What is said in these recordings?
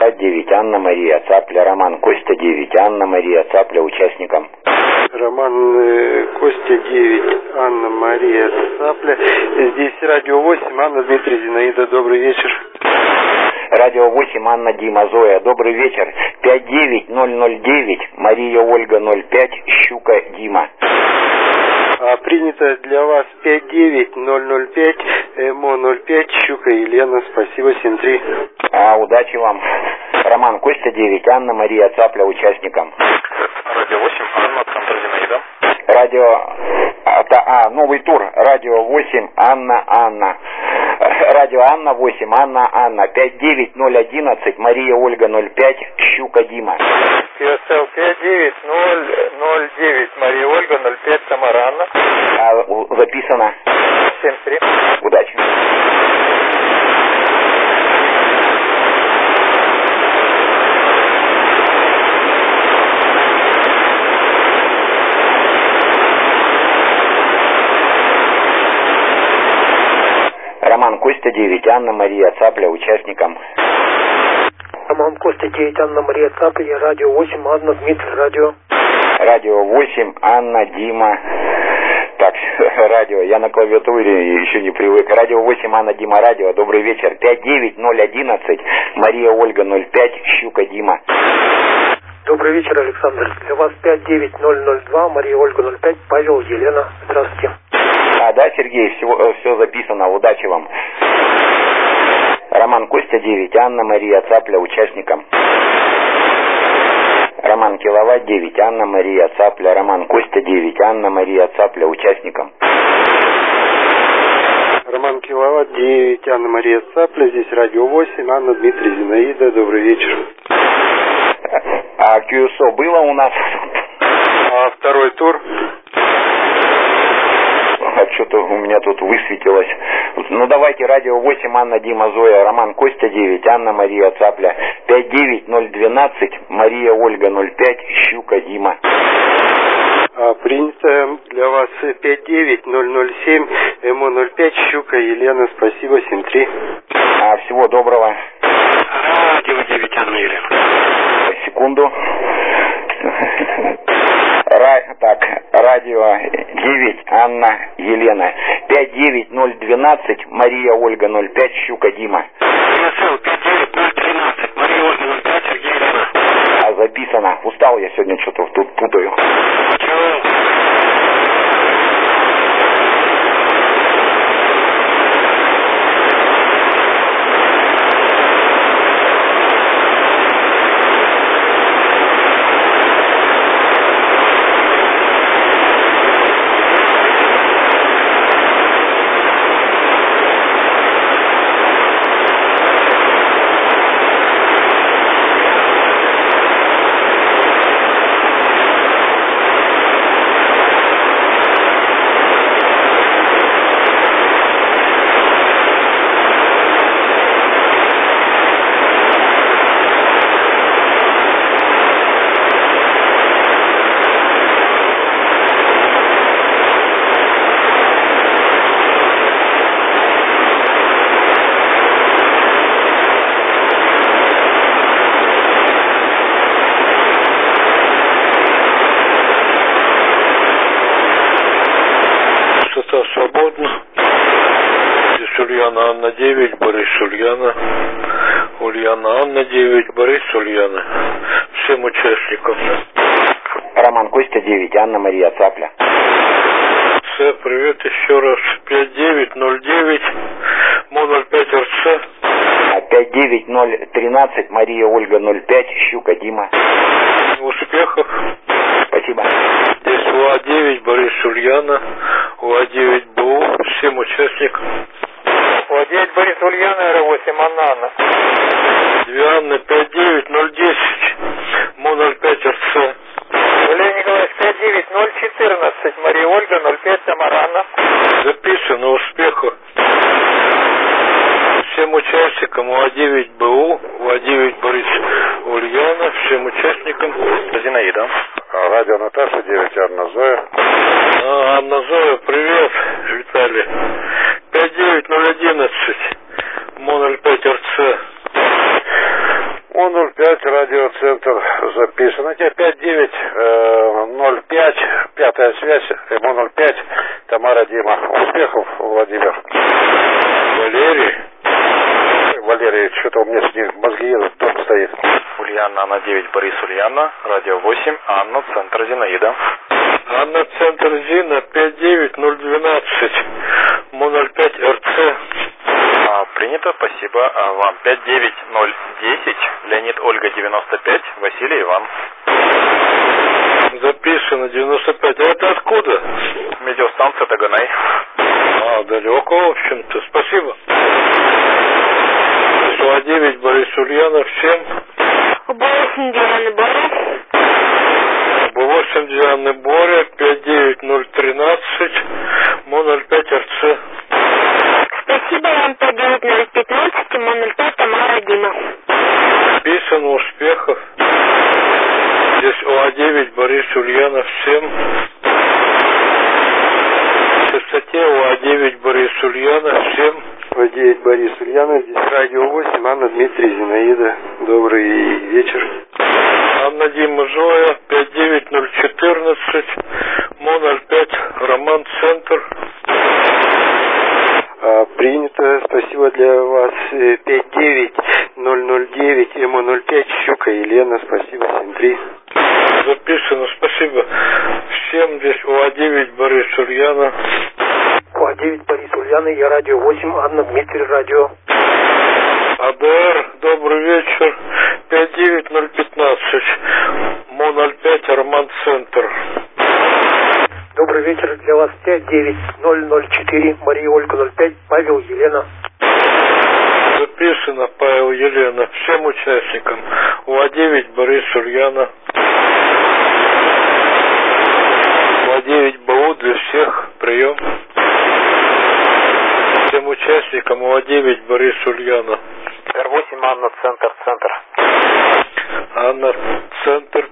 9, Анна Мария Цапля, Роман Костя 9, Анна Мария Цапля, участникам. Роман Костя 9, Анна Мария Цапля. Здесь радио 8, Анна, Дмитрий, Зинаида, добрый вечер. Радио 8, Анна, Дима, Зоя, добрый вечер. 59009, Мария, Ольга 05, Щука, Дима. Принято для вас 59005, МО 05, Щука, Елена, спасибо, 73. Удачи вам. Роман Костя 9, Анна Мария Цапля, участникам. Радио 8, Анна, Центр Зинаида. Новый тур. Радио 8, Анна. Радио Анна 8, Анна. 59011, Мария, Ольга 05, Щука, Дима. QSL 59009, Мария, Ольга 05, Тамара, Анна. Записано. 73. Удачи. Роман Костя 9, Анна Мария Цапля, участникам. Роман Костя 9, Анна Мария Цапля, радио 8, Анна, Дмитрий, радио. Радио 8, Анна, Дима. Так, радио, я на клавиатуре еще не привык. Радио 8, Анна, Дима, радио, добрый вечер. 59011, Мария, Ольга 05, Щука, Дима. Добрый вечер, Александр. Для вас 59002, Мария, Ольга 05, Павел, Елена. Здравствуйте. Да, Сергей, все записано, удачи вам. Роман Костя 9, Анна Мария Цапля, участникам. Роман Киловатт 9, Анна Мария Цапля, Роман Костя 9, Анна Мария Цапля, участникам. Роман Киловатт 9, Анна Мария Цапля, здесь радио 8, Анна, Дмитрий, Зинаида, добрый вечер. QSO было у нас? Второй тур. Что-то у меня тут высветилось. Ну давайте радио 8, Анна, Дима, Зоя, Роман Костя 9, Анна Мария Цапля, 59012, Мария, Ольга 05, Щука, Дима. Принято для вас 59007, МО 05, Щука, Елена, спасибо, 73. Всего доброго. Радио 9, Анна, Елена. Секунду. Радио 9, Анна, Елена. 59012, Мария, Ольга 05, Щука, Дима. 59013, Мария, Ольга 05, Сергей, Елена. Записано. Устал я сегодня, что-то тут путаю. Свободно. Здесь Ульяна, Анна 9, Борис, Ульяна. Ульяна, Анна 9, Борис, Ульяна. Всем участникам. Роман Костя 9, Анна Мария Цапля. РЦ, привет еще раз. 5909, МО 05 РЦ. 59013, Мария, Ольга 05, Щука, Дима. Успехов. Спасибо. Здесь УА-9, Борис, Ульяна. УА-9, БУ, всем участникам. УА-9, Борис, Ульяна, Р8, Анна. 2 Анны, 59010, МО 05 РЦ. Валерий Николаевич, 59014, Мария, Ольга 05, Тамара, Анна. Записано, успехов. Всем участникам УА-9 БУ, УА-9 Борис, Ульяна, всем участникам. Зинаида. Радио Наташа 9, Анна Зоя. Анна Зоя, привет, Виталий. 59011, МО 05 РЦ. МО 5, радиоцентр записан. Это 5905, пятая связь, ему 05, Тамара, Дима. Успехов, Владимир. Валерий, что-то у меня с ним мозги едут, дом стоит. Ульяна, Анна 9, Борис, Ульяна, радио 8, Анна, центр Зинаида. Анна, центр Зина, 59012, МО-05 РЦ. Принято, спасибо вам. 59010, Леонид, Ольга, 95, Василий, Иван. Записано 95. А это откуда? Медиастанция Таганай. Далеко, в общем-то. Спасибо. 9, Борис, Ульяна, всем. 8, Диана, Боря. 8, Диана, Боря, 59013, МО-05 РЦ. Спасибо вам, 59015, МО-05, Тамара, Дима. Писано, успехов. Здесь ОА-9, Борис, Ульяна, всем. В частоте ОА-9, Борис, Ульяна, всем. ОА-9, Борис, Ульяна, здесь радио 8, Анна, Дмитрий, Зинаида. Добрый вечер. Анна, Дима, Зоя, 59014, МО-05, Роман, центр. Принято, спасибо для вас. 59009, МО-05, Щука, Елена, спасибо, 73. Записано, спасибо. Всем здесь ОА-9, Борис, Ульяна. ОА-9, Борис, Ульяна, я радио 8, Анна, Дмитрий, радио. АДР, добрый вечер, 59015, МО-05, Роман, центр. Добрый вечер, для вас 59004, Мария, Ольга, 05, Павел, Елена. Записано, Павел, Елена, всем участникам. ОА-9, Борис, Ульяна. ОА-9, БУ для всех, прием. Всем участникам ОА-9, Борис, Ульяна. Р8, Анна, центр. Анна, центр,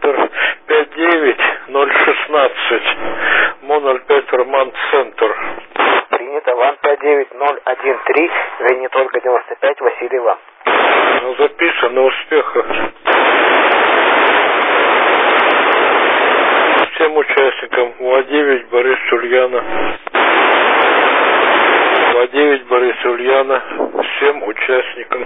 59016, МО-05, Роман, центр. Принято, вам 59013, Леонид, Ольга, 95, Василий, Иван. Записано, успехов. Всем участникам ОА-9, Борис, Ульяна. ОА-9, Борис, Ульяна, всем участникам.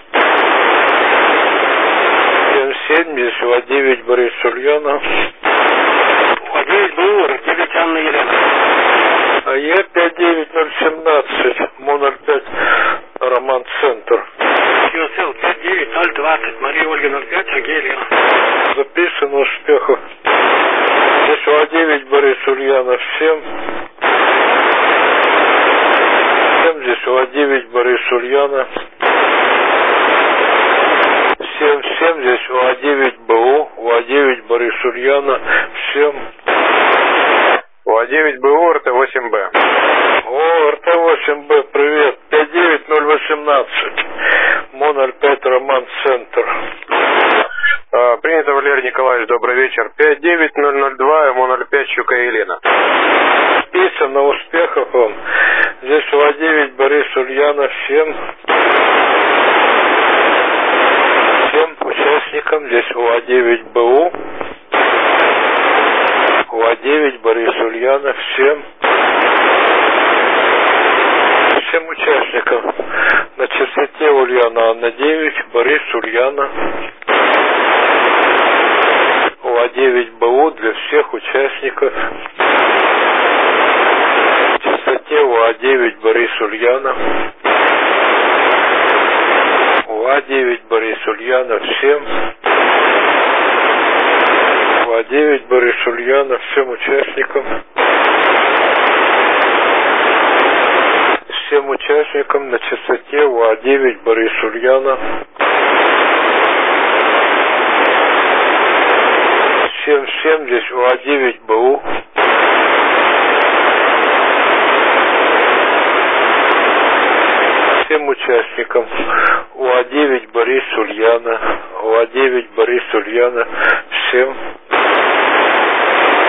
770, ОА-9, Борис, Ульяна. ОА-9, БУ, 9, Анна, Елена. АЕ 59017, МО-05, Роман, центр. ЮСЛ 59020, Мария, Ольга, 05, Сергей, Елена. Записано, успехов. Здесь ОА-9, Борис, Ульяна, всем. Здесь ОА-9, Борис, Ульяна. Всем, здесь ОА-9, БУ, ОА-9, Борис, Ульяна, всем. ОА-9, БУ, РТ-8Б. О, РТ-8Б, привет. 59018, МО-05, Роман, центр. Принято, Валерий Николаевич, добрый вечер. 59002, МО-05, Щука, Елена. Писано, успехов вам. Здесь ОА-9, Борис, Ульяна, всем. Всем участникам. Здесь ОА-9, БУ. ОА-9, Борис, Ульяна, всем. Всем участникам. На частоте Ульяна, Анна, 9, Борис, Ульяна. ОА-9, БУ для всех участников. На частоте ОА-9, Борис, Ульяна. ОА-9, Борис, Ульяна, всем. ОА-9, Борис, Ульяна, всем участникам. Всем участникам на частоте ОА-9, Борис, Ульяна. Всем, здесь ОА-9, БУ. Всем участникам ОА-9, Борис, Ульяна. ОА-9, Борис, Ульяна, всем.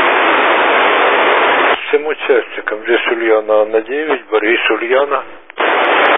Всем участникам здесь Ульяна, Анна, 9, Борис, Ульяна.